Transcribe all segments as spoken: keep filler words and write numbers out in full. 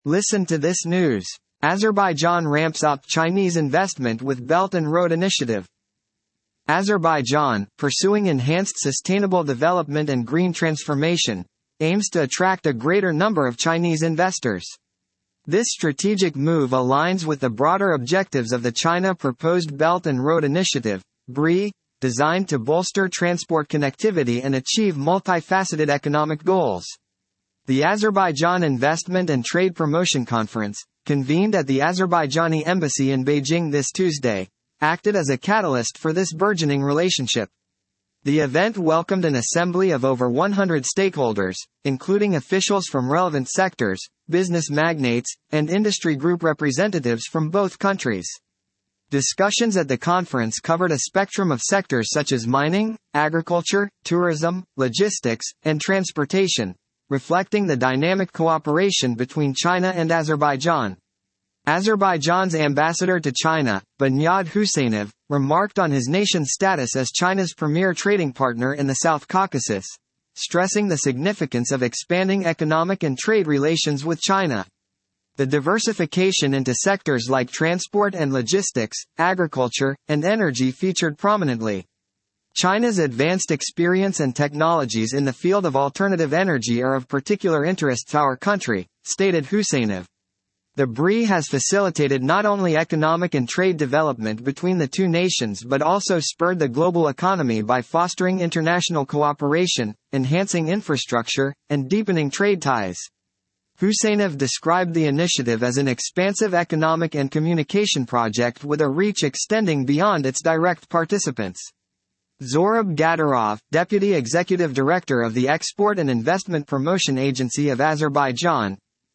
Listen to this news. Azerbaijan ramps up Chinese investment with Belt and Road Initiative. Azerbaijan, pursuing enhanced sustainable development and green transformation, aims to attract a greater number of Chinese investors. This strategic move aligns with the broader objectives of the China Proposed Belt and Road Initiative, B R I, designed to bolster transport connectivity and achieve multifaceted economic goals. The Azerbaijan Investment and Trade Promotion Conference, convened at the Azerbaijani Embassy in Beijing this Tuesday, acted as a catalyst for this burgeoning relationship. The event welcomed an assembly of over one hundred stakeholders, including officials from relevant sectors, business magnates, and industry group representatives from both countries. Discussions at the conference covered a spectrum of sectors such as mining, agriculture, tourism, logistics, and transportation, reflecting the dynamic cooperation between China and Azerbaijan. Azerbaijan's ambassador to China, Bunyad Huseynov, remarked on his nation's status as China's premier trading partner in the South Caucasus, stressing the significance of expanding economic and trade relations with China. The diversification into sectors like transport and logistics, agriculture, and energy featured prominently. China's advanced experience and technologies in the field of alternative energy are of particular interest to our country, stated Huseynov. The B R I has facilitated not only economic and trade development between the two nations but also spurred the global economy by fostering international cooperation, enhancing infrastructure, and deepening trade ties. Huseynov described the initiative as an expansive economic and communication project with a reach extending beyond its direct participants. Zorab Gadarov, Deputy Executive Director of the Export and Investment Promotion Agency of Azerbaijan,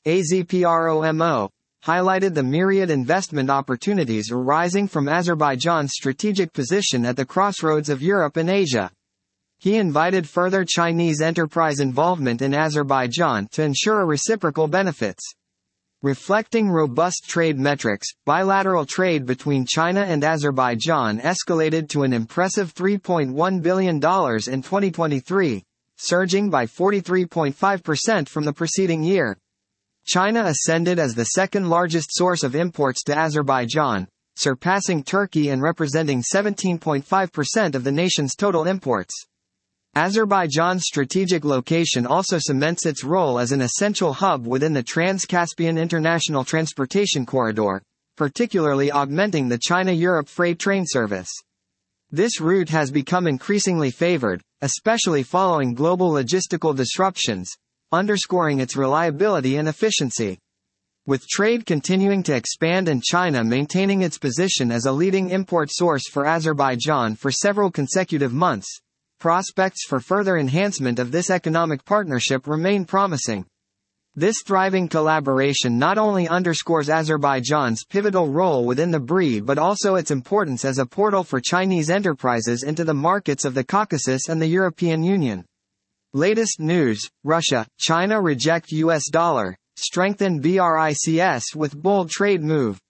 AZPROMO, highlighted the myriad investment opportunities arising from Azerbaijan's strategic position at the crossroads of Europe and Asia. He invited further Chinese enterprise involvement in Azerbaijan to ensure reciprocal benefits. Reflecting robust trade metrics, bilateral trade between China and Azerbaijan escalated to an impressive three point one billion dollars in twenty twenty-three, surging by forty-three point five percent from the preceding year. China ascended as the second-largest source of imports to Azerbaijan, surpassing Turkey and representing seventeen point five percent of the nation's total imports. Azerbaijan's strategic location also cements its role as an essential hub within the Trans-Caspian International Transportation Corridor, particularly augmenting the China-Europe freight train service. This route has become increasingly favored, especially following global logistical disruptions, underscoring its reliability and efficiency. With trade continuing to expand and China maintaining its position as a leading import source for Azerbaijan for several consecutive months, prospects for further enhancement of this economic partnership remain promising. This thriving collaboration not only underscores Azerbaijan's pivotal role within the B R I but also its importance as a portal for Chinese enterprises into the markets of the Caucasus and the European Union. Latest news: Russia, China reject U S dollar, strengthen B R I C S with bold trade move.